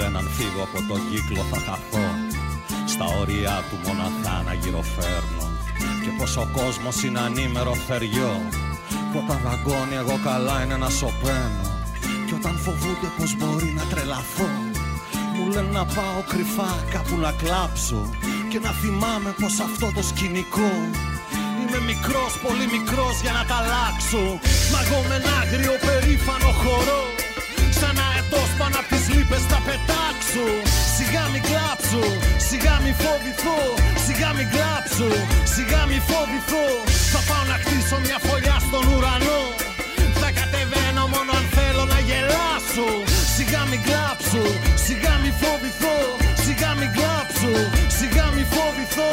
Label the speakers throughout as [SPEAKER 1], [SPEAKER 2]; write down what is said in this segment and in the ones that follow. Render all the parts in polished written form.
[SPEAKER 1] λένε αν φύγω από τον κύκλο θα χαθώ, στα όρια του μοναχά να γυροφέρνω, και πως ο κόσμος είναι ανήμερο θεριό, που όταν δαγκώνει εγώ καλά είναι να σωπαίνω, και όταν φοβούνται πως μπορεί να τρελαθώ, μου λένε να πάω κρυφά κάπου να κλάψω, και να θυμάμαι πως αυτό το σκηνικό είμαι μικρός, πολύ μικρός για να τα αλλάξω. Μα εγώ με ένα άγριο περήφανο χορό, σαν αετός πάνω απ' τις λύπες θα πετάξω. Σιγά μη κλάψω, σιγά μη φοβηθώ, σιγά μη κλάψω, σιγά μη φοβηθώ. Θα πάω να χτίσω μια φωλιά στον ουρανό, θα κατεβαίνω μόνο αν θέλω να γελάσω. Σιγά μη κλάψω, σιγά μη φοβηθώ, σιγά μη κλάψω, σιγά μη φοβηθώ.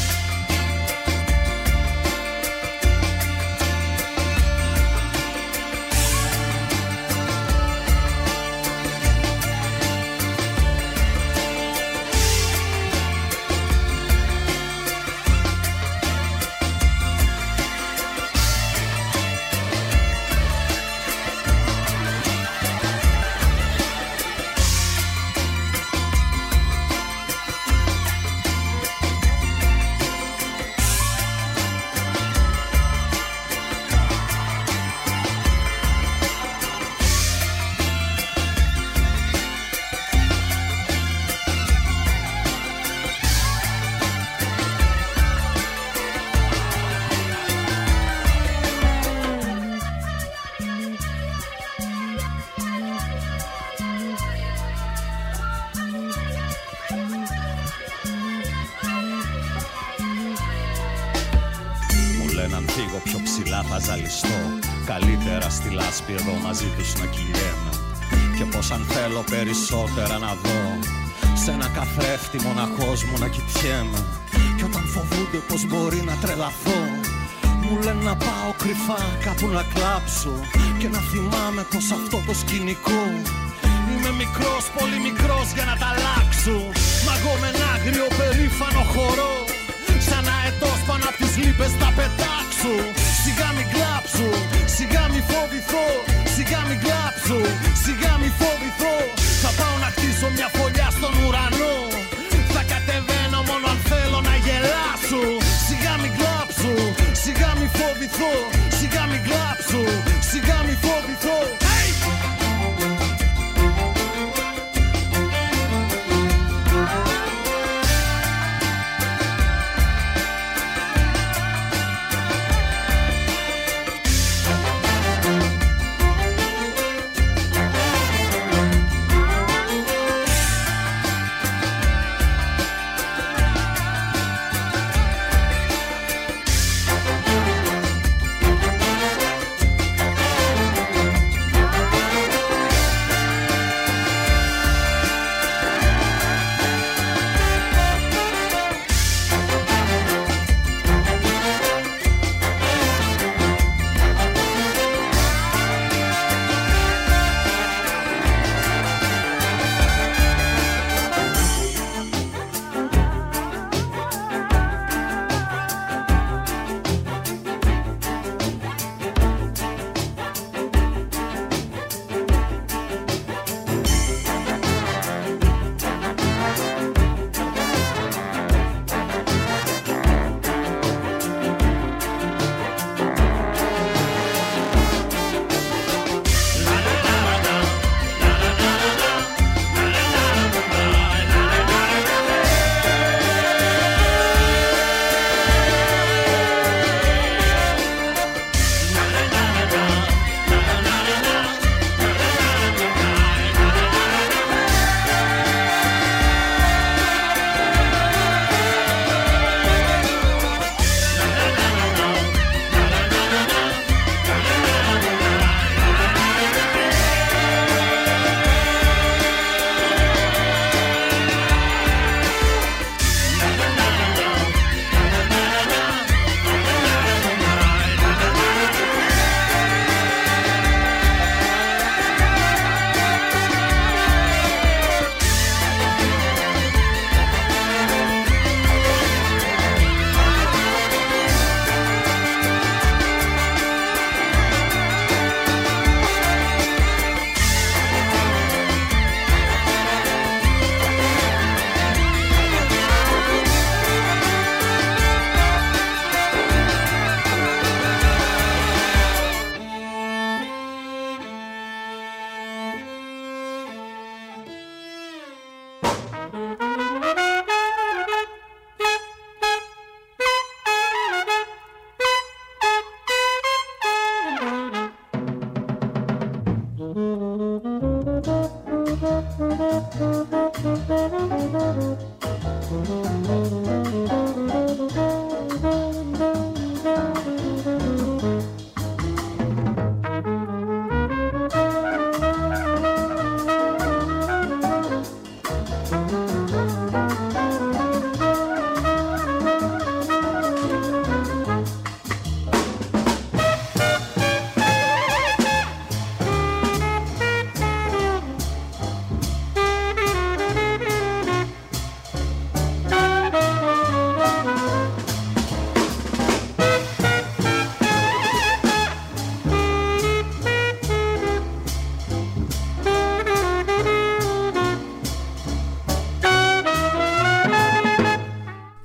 [SPEAKER 1] Καλύτερα στη λάσπη εδώ μαζί τους να κυλιέμαι, και πως αν θέλω περισσότερα να δω, σε ένα καθρέφτη μοναχός μου να κοιτιέμαι, και όταν φοβούνται πως μπορεί να τρελαθώ, μου λένε να πάω κρυφά κάπου να κλάψω, και να θυμάμαι πως αυτό το σκηνικό είμαι μικρός, πολύ μικρός για να τα αλλάξω. Μα εγώ με ένα άγριο περήφανο χορό, σαν αετός πάνω απ' τις λύπες θα πετάξω. Σιγά μη κλάψω, σιγά μη φοβηθώ, σιγά μη κλάψω, σιγά μη φοβηθώ. Θα πάω να χτίσω μια φωλιά στον ουρανό, θα κατεβαίνω μόνο αν θέλω να γελάσω. Σιγά μη κλάψω, σιγά μη φοβηθώ, σιγά μη κλάψω, σιγά μη φοβηθώ.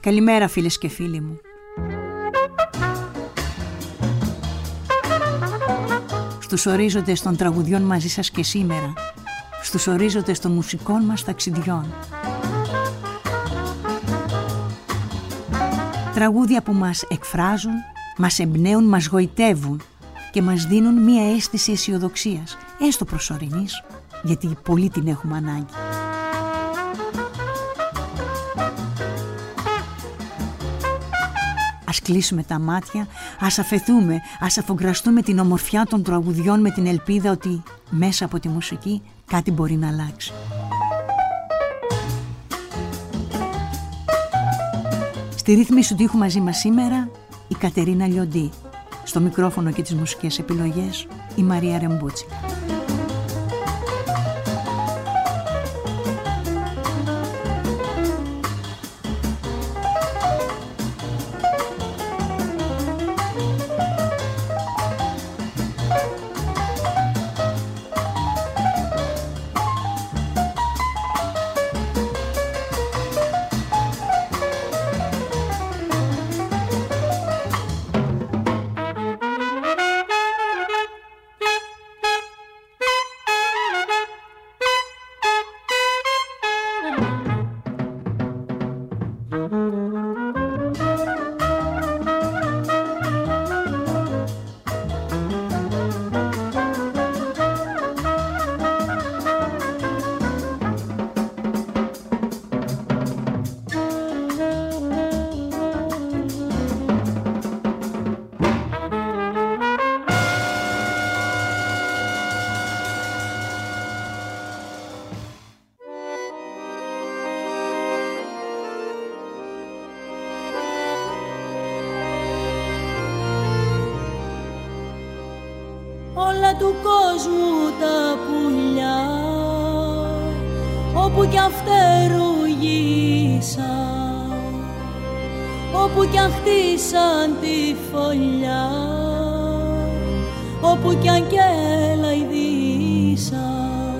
[SPEAKER 2] Καλημέρα φίλες και φίλοι μου. Στους ορίζοντες των τραγουδιών μαζί σας και σήμερα, στους ορίζοντες των μουσικών μας ταξιδιών. Τραγούδια που μας εκφράζουν, μας εμπνέουν, μας γοητεύουν και μας δίνουν μία αίσθηση αισιοδοξίας, έστω προσωρινής, γιατί πολύ την έχουμε ανάγκη. Ας κλείσουμε τα μάτια, ας αφεθούμε, ας αφογκραστούμε την ομορφιά των τραγουδιών με την ελπίδα ότι μέσα από τη μουσική κάτι μπορεί να αλλάξει. Στη ρύθμιση του ήχου μαζί μας σήμερα η Κατερίνα Λιοντή. Στο μικρόφωνο και τις μουσικές επιλογές η Μαρία Ρεμπούτσικα.
[SPEAKER 3] Του κόσμου τα πουλιά όπου κι αν φτερουγίσαν, όπου κι αν χτίσαν τη φωλιά, όπου κι αν κελαϊδίσαν,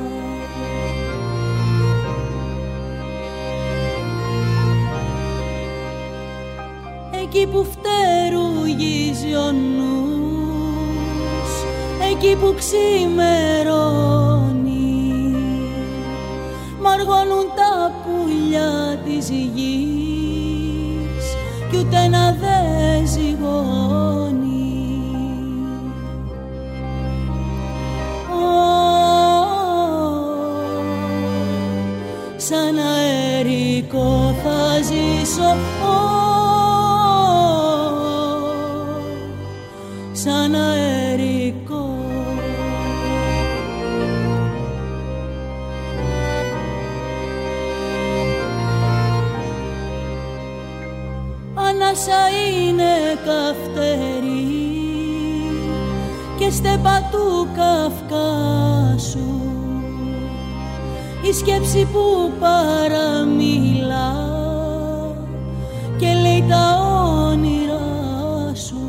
[SPEAKER 3] εκεί που φτερουγίζει ο νους, εκεί που ξημερώνει, μ' αργώνουν τα πουλιά της γης κι ούτε ένα δε ζυγώνει. Σαν αερικό θα ζήσω, σαν αερικό. Ανάσα είναι καυτερή και στέπα του Καυκάσου, η σκέψη που παραμιλά και λέει τα όνειρά σου.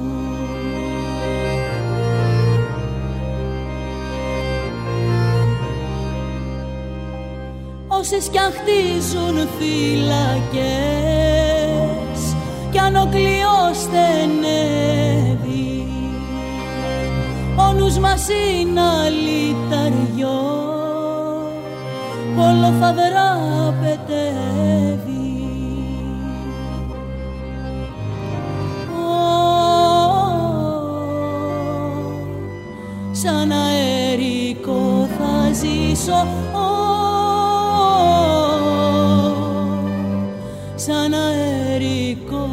[SPEAKER 3] Όσες κι αν χτίζουν φυλακές κι αν ο κλειός στενεύει, ο νους μας είναι αλυταριό, όλο θα δραπετεύει. Σαν αερικό θα ζήσω, σαν αερικό.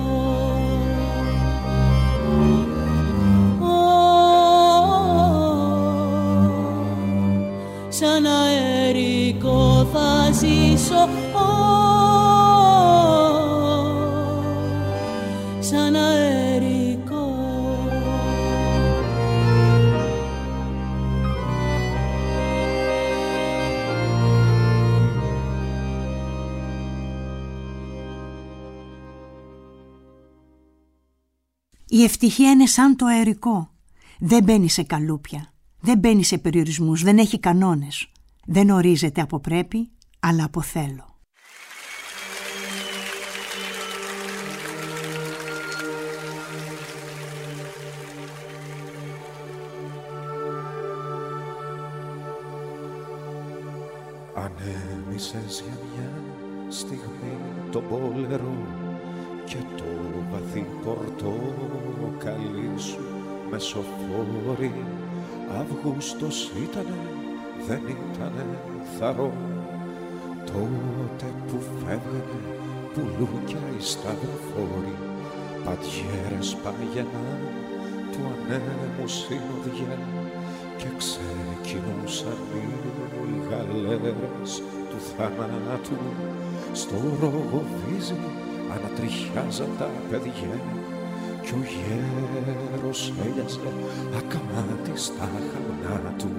[SPEAKER 3] Σαν αερικό θα ζήσω, σαν αερικό.
[SPEAKER 2] Η ευτυχία είναι σαν το αερικό. Δεν μπαίνει σε καλούπια, δεν μπαίνει σε περιορισμούς, δεν έχει κανόνες. Δεν ορίζεται από πρέπει, αλλά από θέλω.
[SPEAKER 4] Ανέμισες για μια στιγμή το μπόλερο και το βαθύ πορτοκαλί σου μεσοφόρη. Αύγουστος ήτανε, δεν ήτανε θαρό, τότε που φεύγανε πουλούκια οι σταυροφόροι, πατιέρες πάγαιναν του ανέμου συνοδιά και ξεκινούσαν οι γαλέρες του θανάτου. Στο Ρογοβίζι ανατριχιάζαν τα παιδιά κι ο γέρος έλιαζε ακαμάτι στα χαμνά του.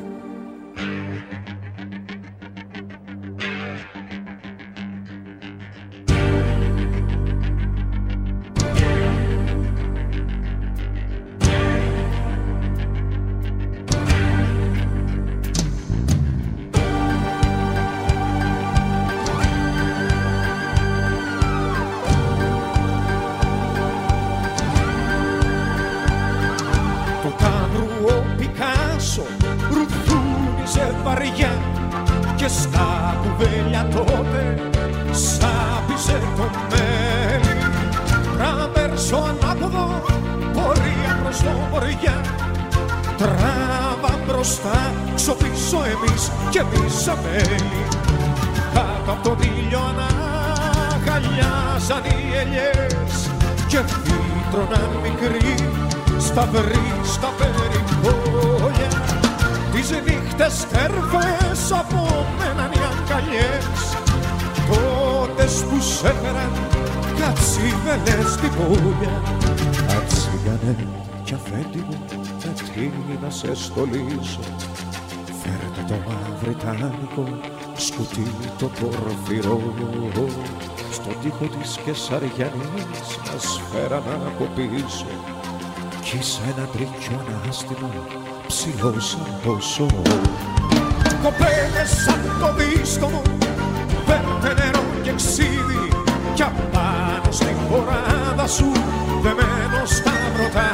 [SPEAKER 5] Και εμείς αμέλη κάτω απ' τον ήλιο αναγκαλιάζαν οι ελιές και φύτρωναν μικροί σταυροί στα περιπόλια. Τις νύχτες τέρφες απόμεναν οι αγκαλιές, τότες που σέφεραν κατσίβελες στην πόλια.
[SPEAKER 4] Ατσίγανε κι αφέντη μου, τι να σε στολίσω, φέρτε το μαυριτάνικο σκουτί το πορφυρό. Στον τοίχο της Κεσαριανής μας φέραν από πίσω κι σε ένα τρίκιο ανάστημα ψηλό σαν το σωρό.
[SPEAKER 5] Κοπέλες σαν το δίσκο μου, φέρτε νερό και ξύδι κι απάνω στην χωράδα σου δεμένο στα βρωτά.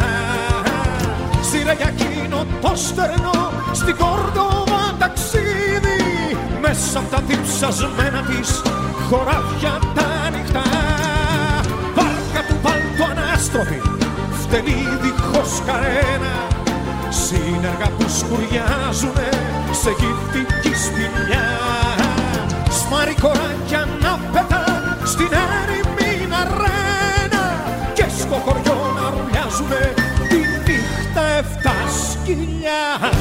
[SPEAKER 5] Σύρε για εκείνο το στερνό στην Κόρδοβα ταξίδι, μέσα απ' τα διψασμένα της χωράφια τα ανοιχτά. Βάρκα του παλτού ανάστροφη, φτενή δίχως καρένα, σύνεργα που σκουριάζουνε σε γυφτική σπηλιά. Σμαρικοράκια να πετάν στην έρημη αρένα και στο χωριό να ρουλιάζουνε τη νύχτα 7 σκυλιά.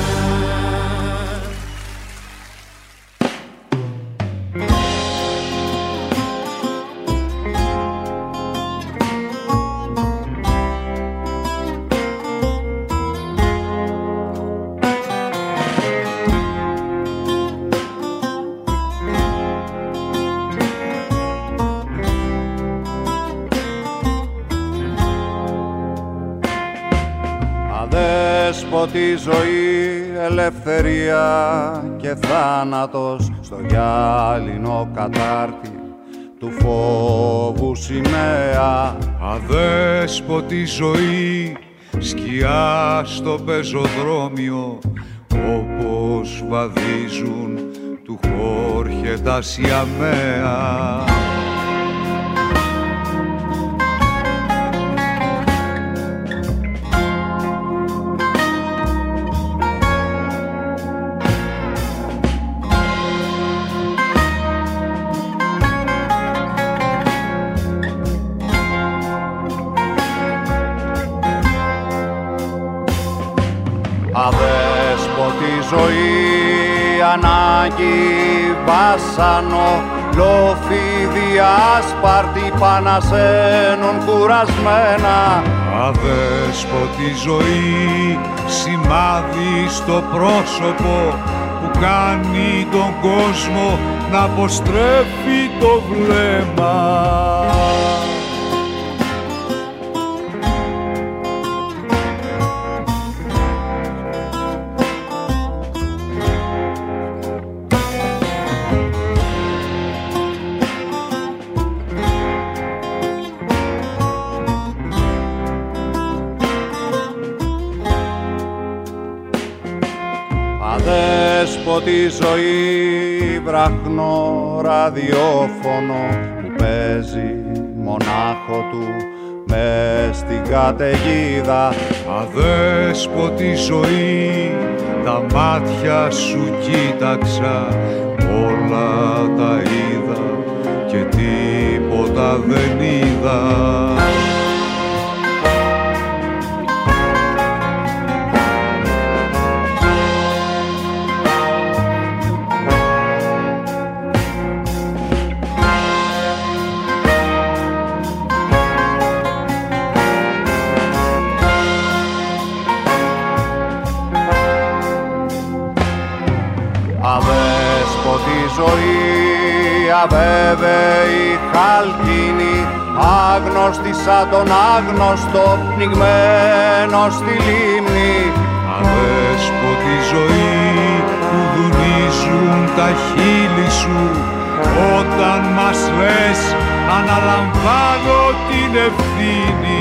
[SPEAKER 6] Αδέσποτη ζωή, ελευθερία και θάνατος στο γυάλινο κατάρτι του φόβου σημαία.
[SPEAKER 7] Αδέσποτη ζωή, σκιά στο πεζοδρόμιο, όπως βαδίζουν του Χόρχε τα Σιαμαία.
[SPEAKER 6] Αδέσποτη ζωή, ανάγκη, βάσανο, λοφίδι, άσπαρτη, πανασένουν κουρασμένα.
[SPEAKER 7] Αδέσποτη ζωή, σημάδι στο πρόσωπο που κάνει τον κόσμο να αποστρέφει το βλέμμα.
[SPEAKER 6] από τη ζωή βραχνό ραδιόφωνο που παίζει μονάχο του μες στην καταιγίδα.
[SPEAKER 7] Αδέσποτη ζωή, τα μάτια σου κοίταξα, όλα τα είδα και τίποτα δεν είδα.
[SPEAKER 6] Ζωή αβέβαιη χαλκίνη, άγνωστη σαν τον άγνωστο, πνιγμένο στη λίμνη.
[SPEAKER 7] Αδέσποτη ζωή που δουνίζουν τα χείλη σου, όταν μας λες αναλαμβάνω την ευθύνη.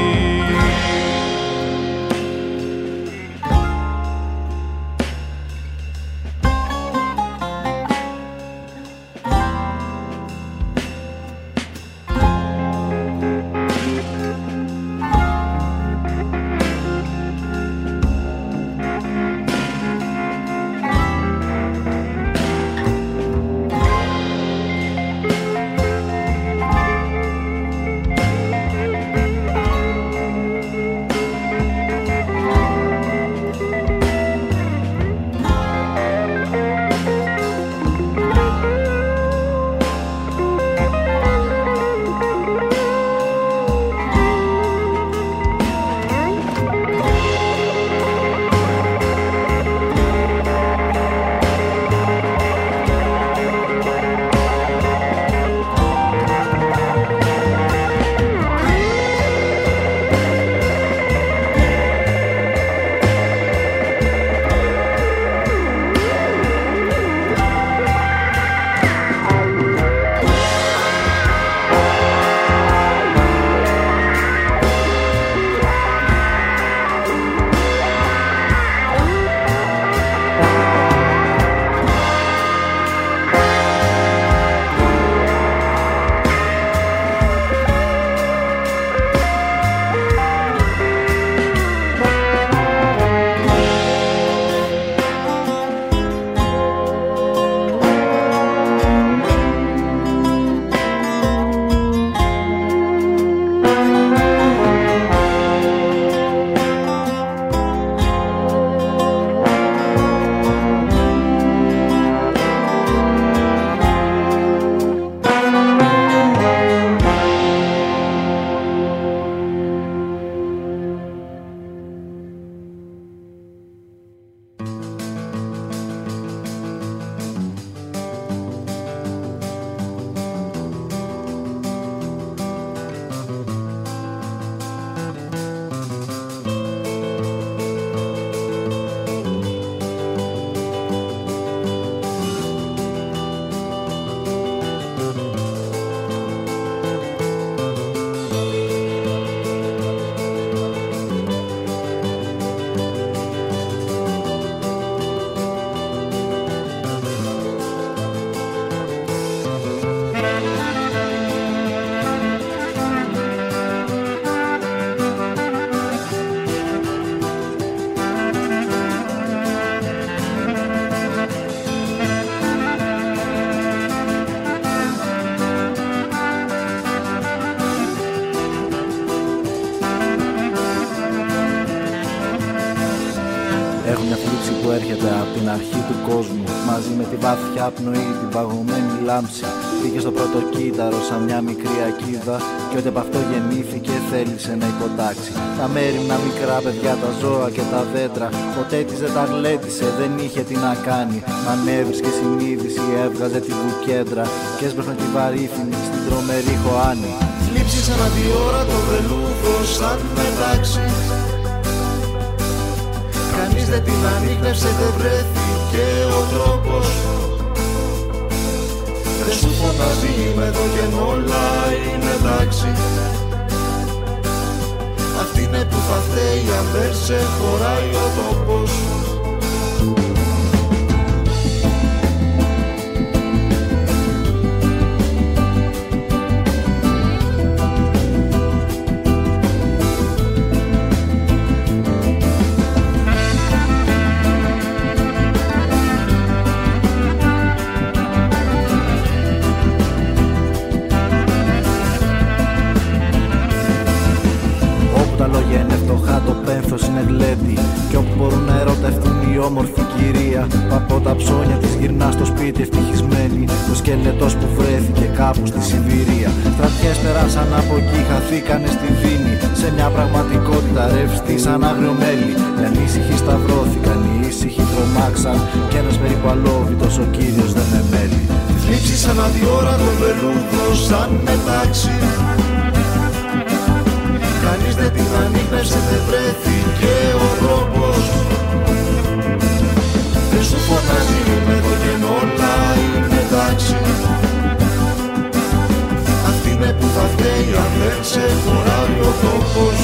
[SPEAKER 8] έρχεται από την αρχή του κόσμου, μαζί με τη βαθιά πνοή, την παγωμένη λάμψη. Πήγε στο πρώτο κύτταρο σαν μια μικρή ακίδα, και ό,τι από αυτό γεννήθηκε θέλησε να υποτάξει. Τα μέρημνα μικρά παιδιά, τα ζώα και τα δέντρα, ποτέ της δεν τα γλέντισε, δεν είχε τι να κάνει. Μα αν έβρισκε συνείδηση, έβγαζε τη βουκέντρα και έσπροχνε τη βαρύθινη στην τρομερή χωάνη.
[SPEAKER 9] Θλίψη σαν αντιόρα το βελούδο σαν μετάξι. Κανείς δεν την ανίκνευσε, δεν βρέθηκε ο τρόπος. Δεν σου φωνάζει είμαι εδώ και όλα είναι εντάξει. Αυτή είναι που θα φταίει αν δεν σε χωράει ο τόπος.
[SPEAKER 8] τουαλέτη. Κι όπου μπορούν να ερωτευτούν η όμορφη κυρία που από τα ψώνια της γυρνά στο σπίτι ευτυχισμένη. Ο σκελετός που βρέθηκε κάπου στη Σιβηρία. Στρατιές περάσαν από εκεί, χαθήκανε στη Βίνη. Σε μια πραγματικότητα ρευστή σαν άγριο μέλι. Οι ανήσυχοι σταυρώθηκαν, οι ήσυχοι τρομάξαν. Κι ένας περίπου αλόβητος ο κύριος δεν με μέλει.
[SPEAKER 9] Θλίψη σαν αδιόρα το βελούδο σαν μετάξι. Κανείς δεν την ανήπευσε, δεν βρέθηκε ο τρόπος. Δεν σου φωτάζει με το κενό, όλα είναι εντάξει. Αυτή είναι που θα φταίει αν δεν σε χωράει ο τόπος.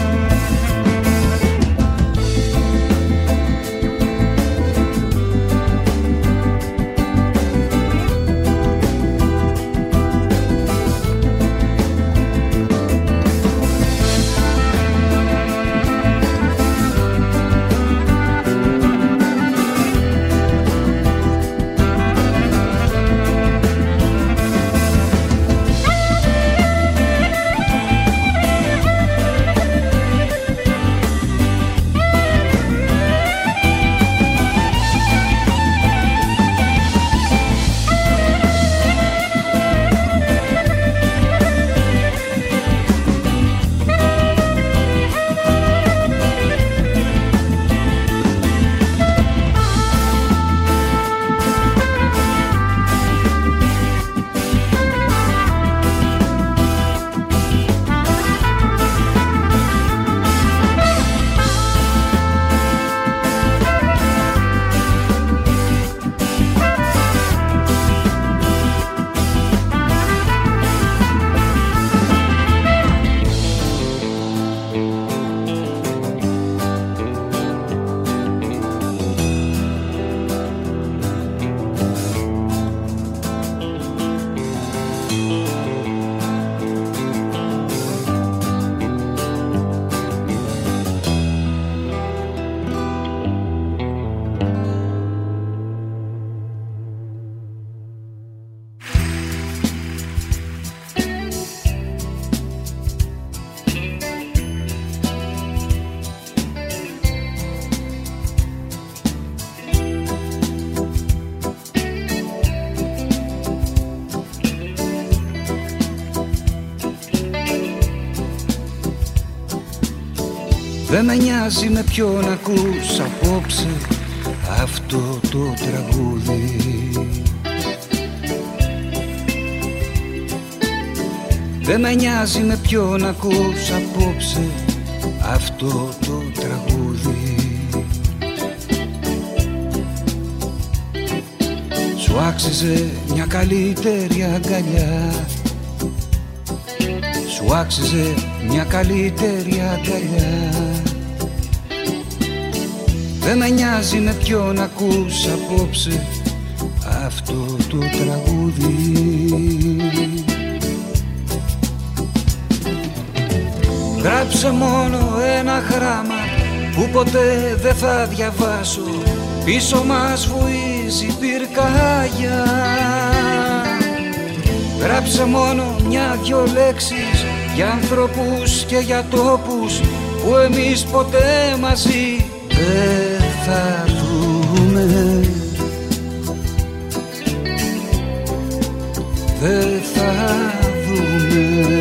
[SPEAKER 10] Δεν με νοιάζει με ποιον ακούς απόψε αυτό το τραγούδι. Δεν με νοιάζει με ποιον ακούς απόψε αυτό το τραγούδι. Σου άξιζε μια καλύτερη αγκαλιά. Σου άξιζε μια καλύτερη αγκαλιά. Δεν με νοιάζει με ποιον ακούς απόψε αυτό το τραγούδι. Γράψε μόνο ένα γράμμα που ποτέ δεν θα διαβάσω. Πίσω μας βουίζει πυρκαγιά. Γράψε μόνο μια-δυο λέξεις για ανθρώπους και για τόπους που εμείς ποτέ μαζί δεν θα δούμε. Δεν θα δούμε.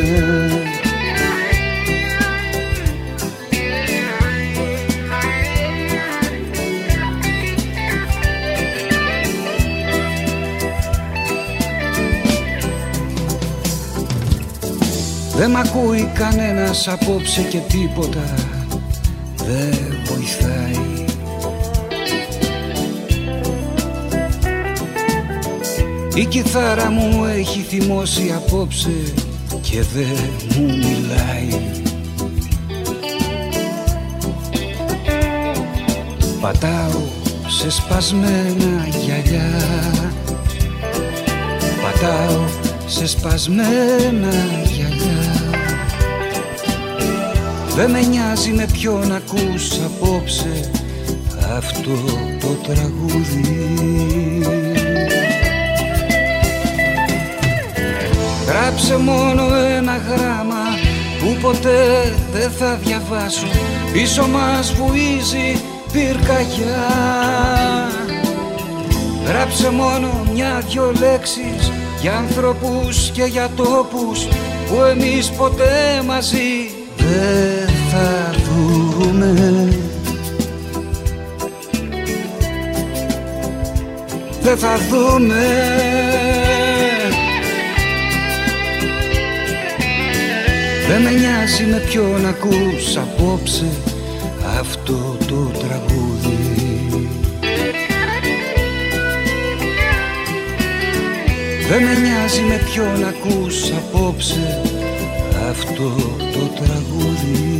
[SPEAKER 10] Δεν μ' ακούει κανένας απόψε και τίποτα δεν βοηθάει. Η κιθάρα μου έχει θυμώσει απόψε και δεν μου μιλάει. Πατάω σε σπασμένα γυαλιά. Πατάω σε σπασμένα γυαλιά. Δεν με νοιάζει με ποιον ακούς απόψε αυτό το τραγούδι. Γράψε μόνο ένα γράμμα που ποτέ δεν θα διαβάσω. πίσω μας βουίζει πυρκαγιά. Γράψε μόνο μια-δυο λέξεις για ανθρώπους και για τόπους που εμείς ποτέ μαζί δεν θα δούμε. Δεν θα δούμε. Δεν με νοιάζει με ποιον ακούς απόψε αυτό το τραγούδι. Δεν με νοιάζει με ποιον ακούς απόψε αυτό το τραγούδι.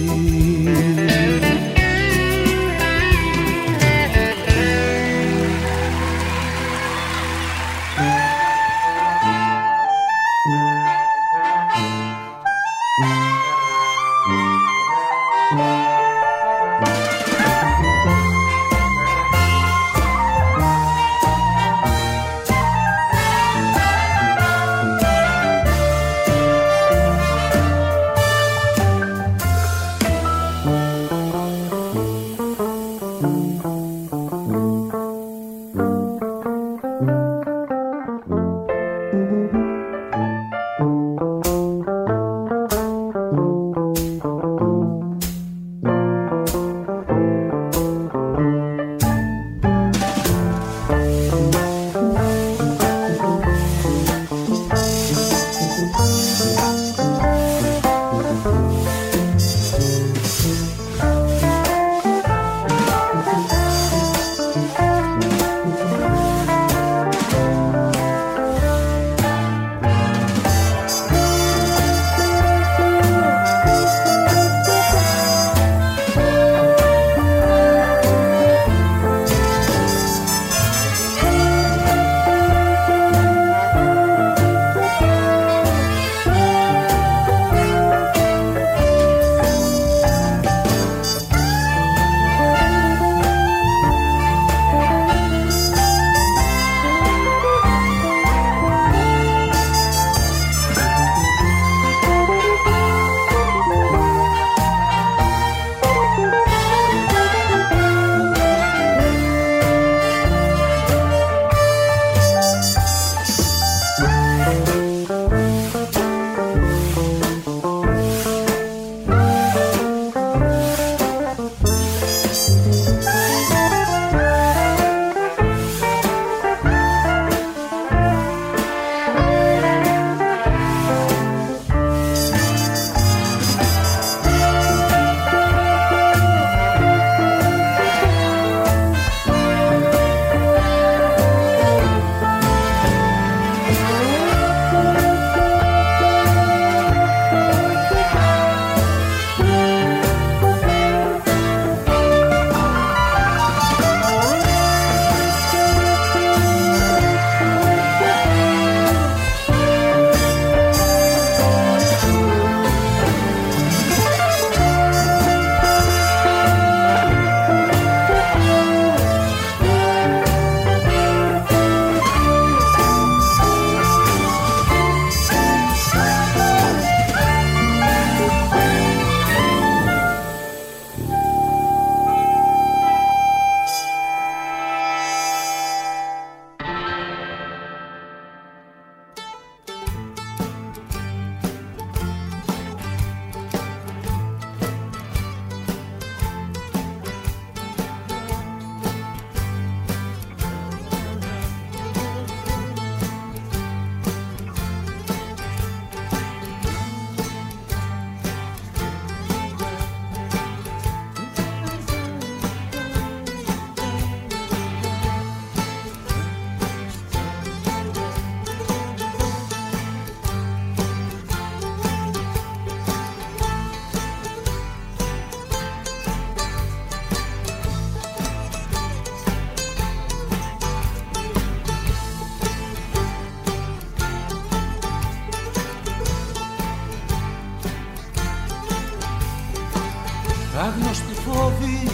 [SPEAKER 11] άγνωστοι φόβοι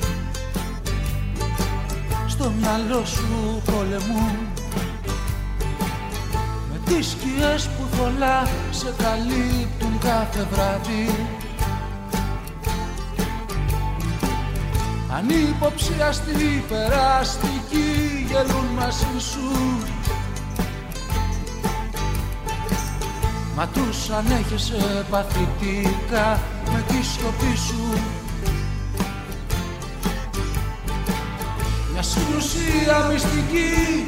[SPEAKER 11] στο μυαλό σου πολεμούν, με τις σκιές που θολά σε καλύπτουν κάθε βράδυ. ανυποψιαστοί περαστικοί γελούν μαζί σου. Μα τους ανέχεσαι παθητικά με τη σιωπή σου. Μια συνουσία μυστική,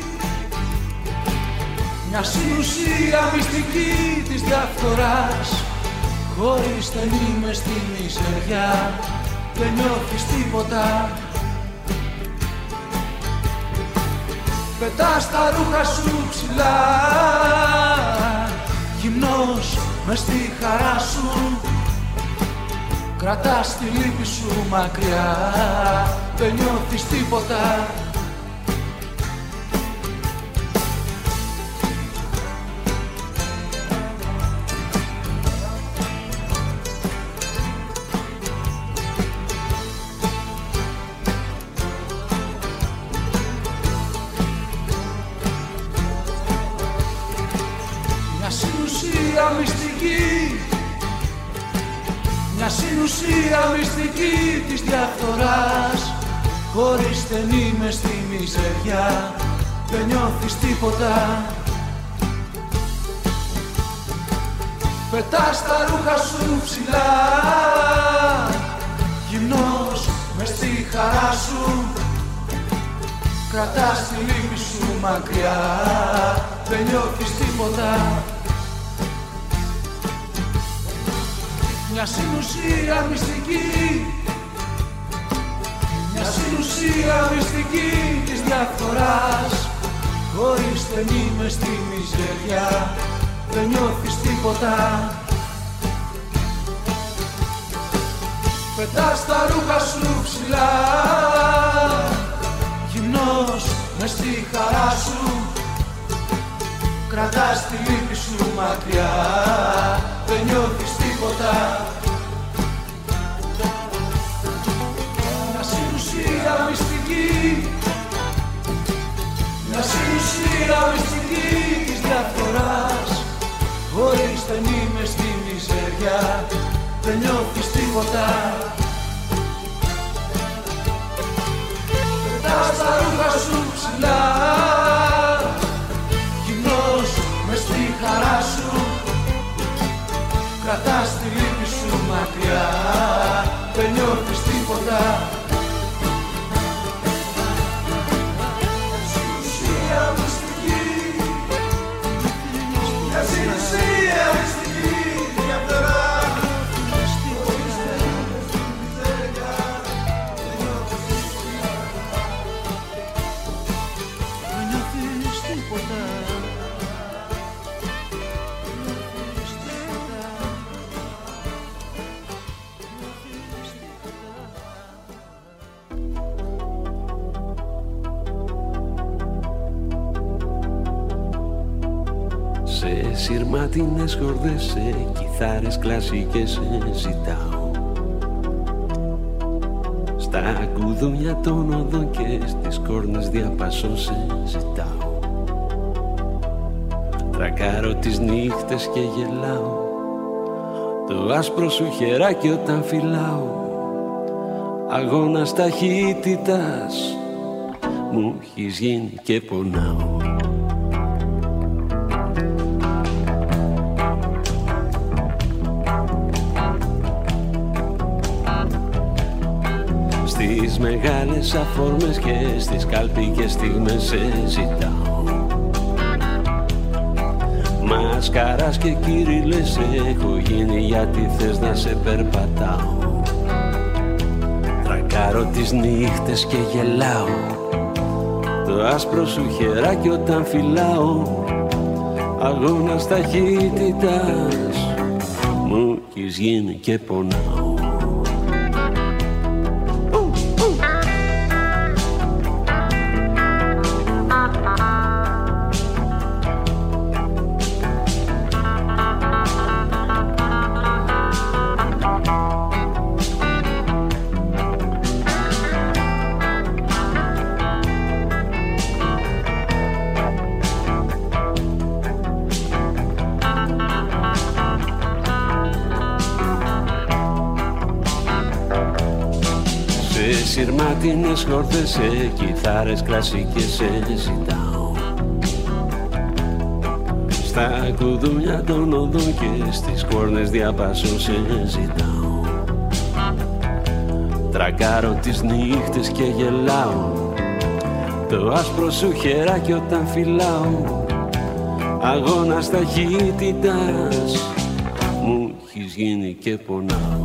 [SPEAKER 11] μια συνουσία μυστική της διαφθοράς. Χωρίς στενή μες στη μιζεριά δεν νιώθεις τίποτα. Πετάς τα ρούχα σου ψηλά, γυμνός μες στη χαρά σου. Κρατάς τη λύπη σου μακριά, δεν νιώθεις τίποτα. Συνουσία μυστική της διαφθοράς. Χωρίς στενή μες στη μιζεριά δεν νιώθεις τίποτα. Πετάς τα ρούχα σου ψηλά, γυμνός μες στη χαρά σου. Κρατάς τη λύπη σου μακριά, δεν νιώθεις τίποτα. Μια συνουσία μυστική, μια συνουσία μυστική της διαφθοράς. Χωρίς στενή μες στη μιζεριά δεν νιώθεις τίποτα. Πετάς τα ρούχα σου ψηλά, γυμνός μες στη χαρά σου. Κρατάς τη λύπη σου μακριά, δεν νιώθεις τίποτα. Μια συνουσία μυστική, μια συνουσία μυστική της διαφθοράς. Χωρίς στενή μες στη μιζεριά δεν νιώθεις τίποτα. Πετάς τα ρούχα σου ψηλά, γυμνός μες στη χαρά σου. Κρατάς τη λύπη σου μακριά, δεν νιώθεις τίποτα. Συνουσία μυστική, μια συνουσία μυστική διαφθορά. Δεν νιώθεις τίποτα.
[SPEAKER 12] Σειρματινές χορδές, σε κιθάρες κλασικές σε ζητάω. Στα κουδούνια των οδών και στις κόρνες διαπασών σε ζητάω. Τρακάρω τις νύχτες και γελάω, το άσπρο σου χεράκι όταν φυλάω. Αγώνας ταχύτητας μου έχεις γίνει και πονάω. Στις μεγάλες αφορμές και στις καλπικές στιγμές σε ζητάω. Μασκαράς και κύριλες έχω γίνει γιατί θες να σε περπατάω. Τρακάρω τις νύχτες και γελάω, το άσπρο σου χεράκι όταν φυλάω. Αγώνας ταχύτητας μου έχεις γίνει και πονάω. σειρμάτινες χόρδες, σε κιθάρες κλασικές σε ζητάω. Στα κουδούνια των οδών και στις κόρνες διαπάσω σε ζητάω. Τρακάρω τις νύχτες και γελάω, το άσπρο σου χεράκι όταν φυλάω. Αγώνας ταχύτητας μου έχεις γίνει και πονάω.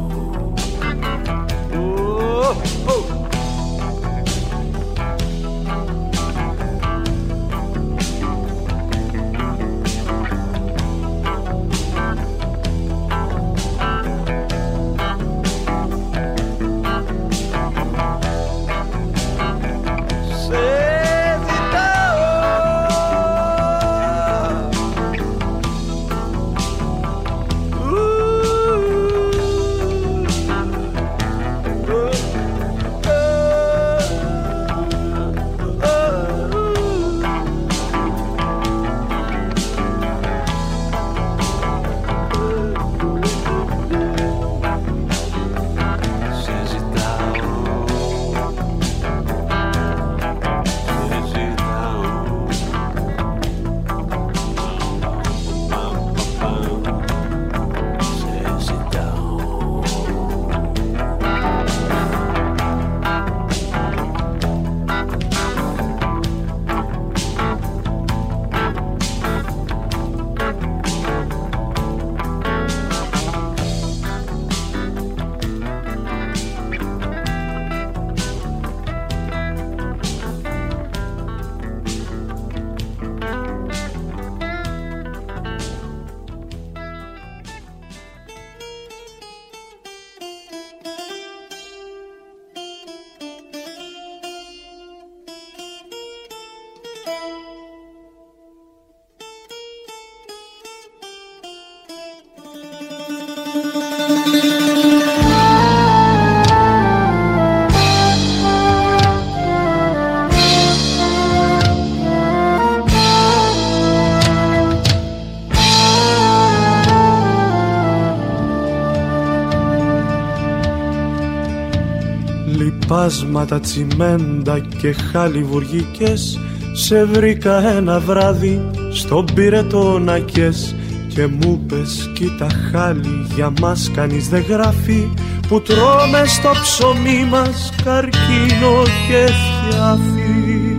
[SPEAKER 5] Πάσματα, τσιμέντα και χαλιβουργικές, σε βρήκα ένα βράδυ στον πυρετώνακες και μου πες κοίτα χάλι, για μας κανείς δεν γράφει, που τρώμε στο ψωμί μας καρκίνο και θιάφι.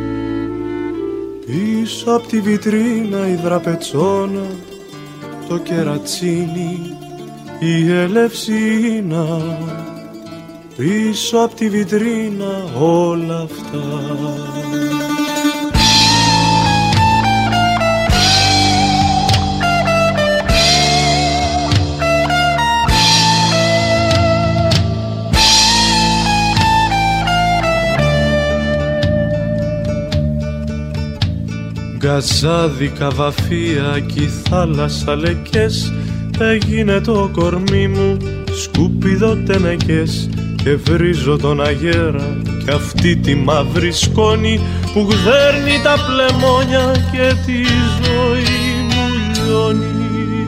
[SPEAKER 5] Πίσω απ' τη βιτρίνα η δραπετσόνα, το κερατσίνι, η ελευσίνα, πίσω απ' τη βιτρίνα όλα αυτά. Γκαζάδικα βαφία κι η θάλασσα λεκές, έγινε το κορμί μου σκουπίδο τενεκές. Και βρίζω τον αγέρα κι αυτή τη μαύρη σκόνη που γδέρνει τα πλεμόνια και τη ζωή μου λιώνει.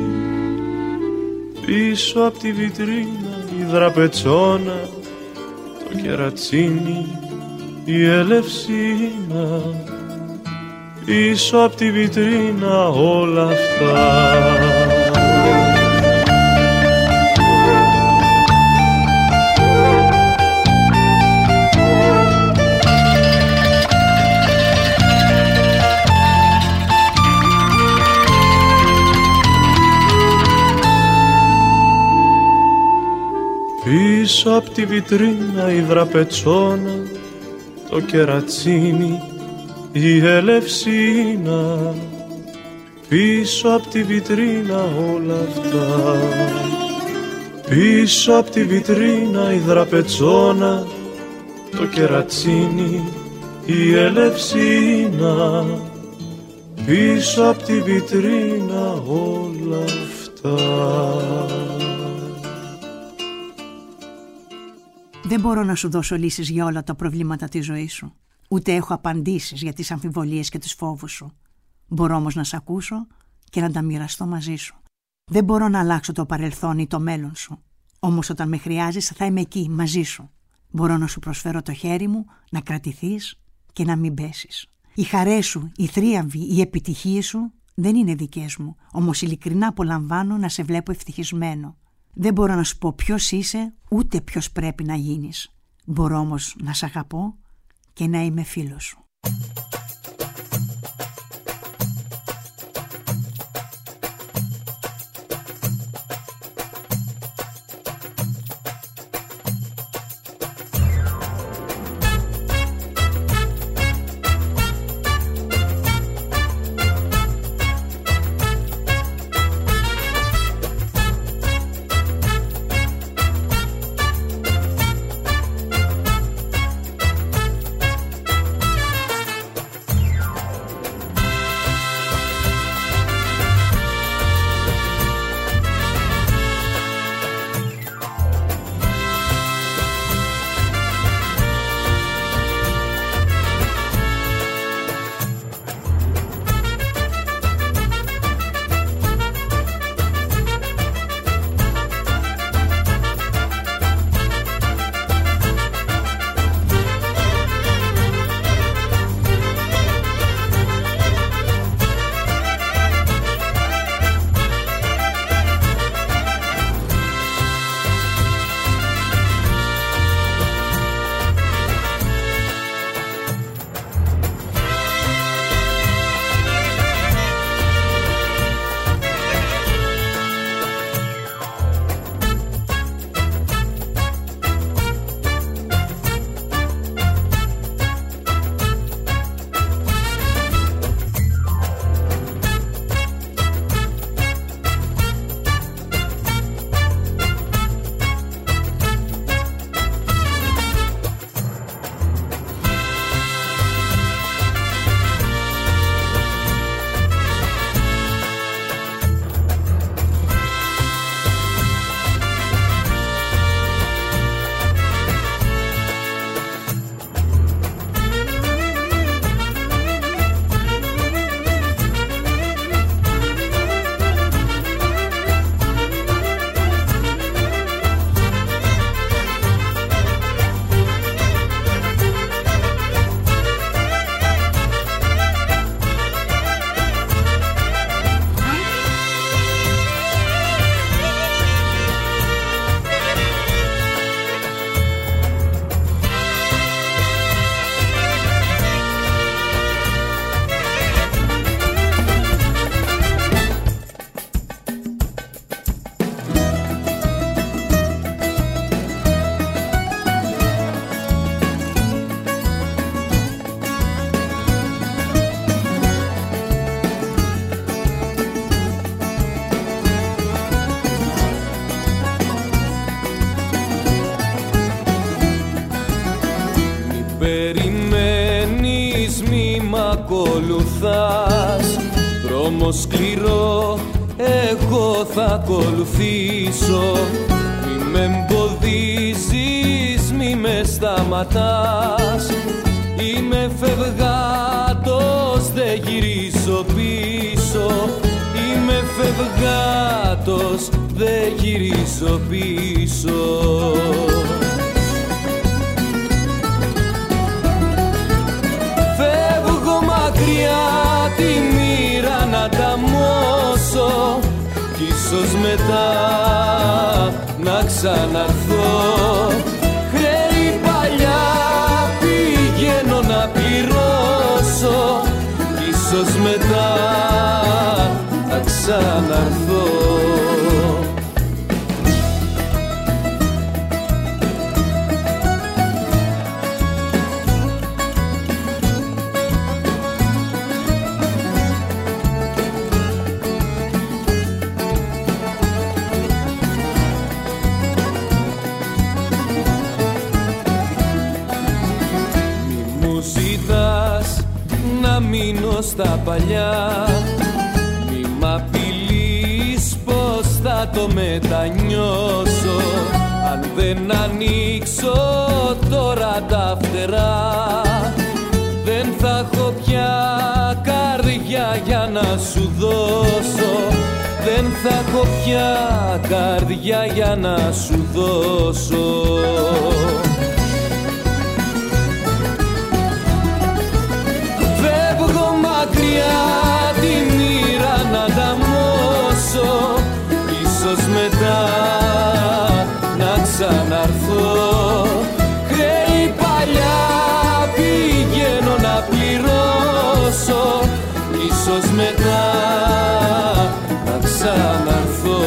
[SPEAKER 5] Πίσω απ' τη βιτρίνα η δραπετσόνα, το κερατσίνι, η ελευσίνα, πίσω απ' τη βιτρίνα όλα αυτά. Πίσω απ' τη βιτρίνα η δραπετσόνα, το κερατσίνι, η ελευσίνα, πίσω απ' τη βιτρίνα όλα αυτά. Πίσω απ' τη βιτρίνα η δραπετσόνα, το κερατσίνι, η ελευσίνα, πίσω απ' τη βιτρίνα όλα αυτά.
[SPEAKER 2] Δεν μπορώ να σου δώσω λύσεις για όλα τα προβλήματα της ζωής σου. Ούτε έχω απαντήσεις για τις αμφιβολίες και τους φόβους σου. Μπορώ όμως να σ' ακούσω και να τα μοιραστώ μαζί σου. Δεν μπορώ να αλλάξω το παρελθόν ή το μέλλον σου. Όμως όταν με χρειάζεσαι θα είμαι εκεί μαζί σου. Μπορώ να σου προσφέρω το χέρι μου, να κρατηθείς και να μην πέσεις. Οι χαρές σου, οι θρίαμβοι, οι επιτυχίες σου δεν είναι δικές μου, όμως ειλικρινά απολαμβάνω να σε βλέπω ευτυχισμένο. Δεν μπορώ να σου πω ποιος είσαι, ούτε ποιος πρέπει να γίνεις. Μπορώ όμως να σ' αγαπώ και να είμαι φίλος σου.
[SPEAKER 11] ακολουθάς δρόμο σκληρό, εγώ θα ακολουθήσω. Μη με εμποδίζεις, μη με σταματάς. Είμαι φευγάτος, δεν γυρίζω πίσω. Είμαι φευγάτος, δεν γυρίζω πίσω. Φεύγω μακριά τη μοίρα να ταμώσω κι ίσως μετά να ξαναρθώ. Χρέη παλιά πηγαίνω να πληρώσω κι ίσως μετά να ξαναρθώ. Μείνω στα παλιά, μη μ' απειλείς πως θα το μετανιώσω. Αν δεν ανοίξω τώρα τα φτερά, δεν θα έχω πια καρδιά για να σου δώσω. Δεν θα έχω πια καρδιά για να σου δώσω. ίσως μετά να ξαναρθώ.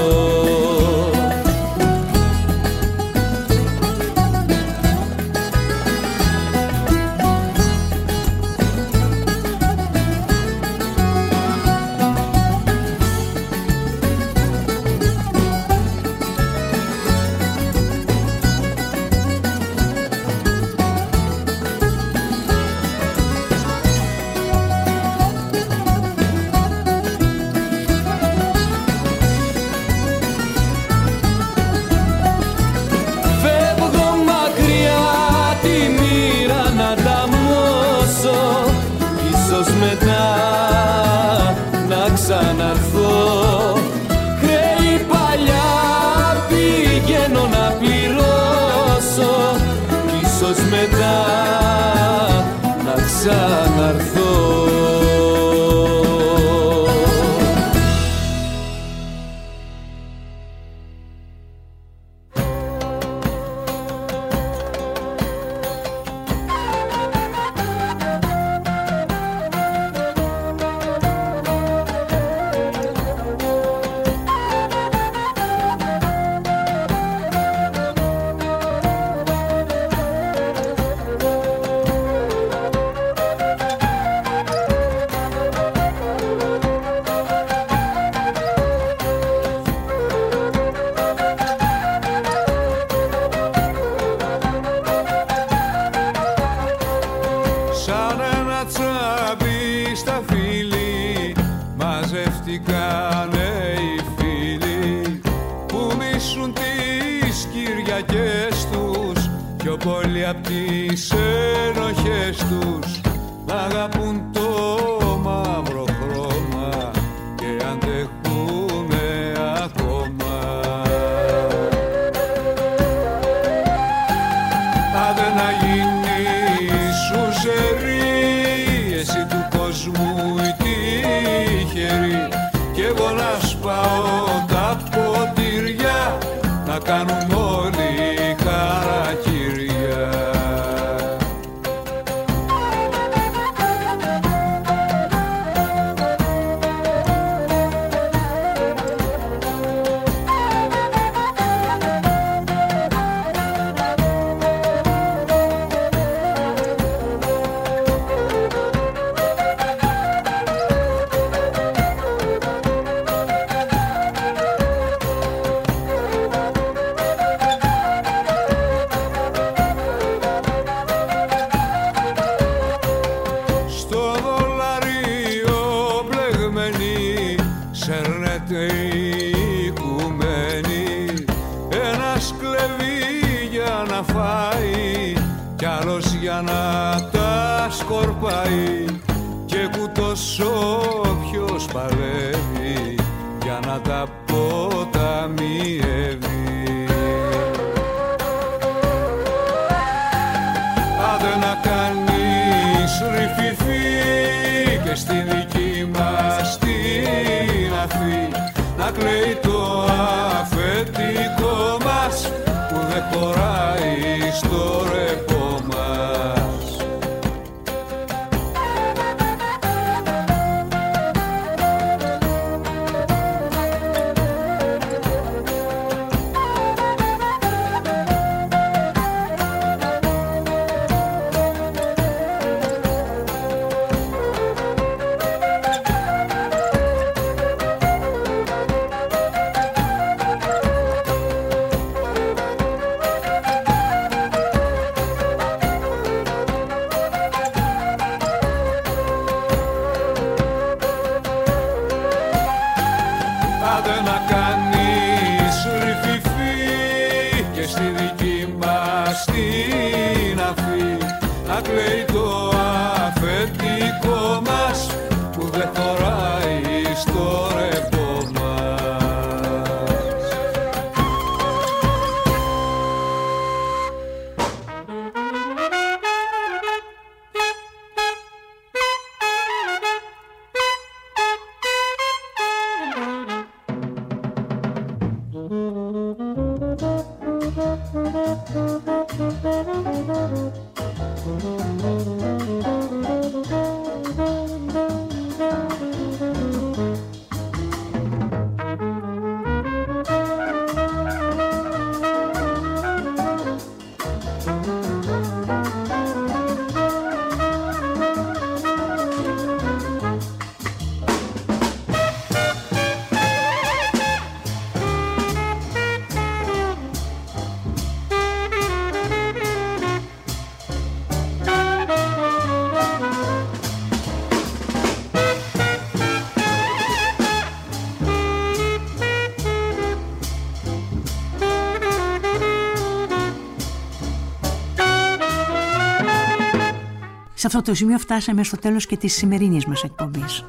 [SPEAKER 2] Σε αυτό το σημείο φτάσαμε στο τέλος και της σημερινής μας εκπομπής.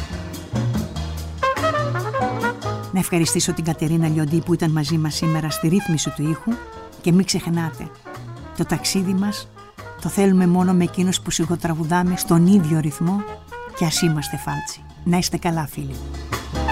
[SPEAKER 2] Να ευχαριστήσω την Κατερίνα Λιοντή που ήταν μαζί μας σήμερα στη ρύθμιση του ήχου και μην ξεχνάτε, το ταξίδι μας το θέλουμε μόνο με εκείνους που σιγοτραγουδάμε στον ίδιο ρυθμό και ας είμαστε φάλτσοι. Να είστε καλά, φίλοι.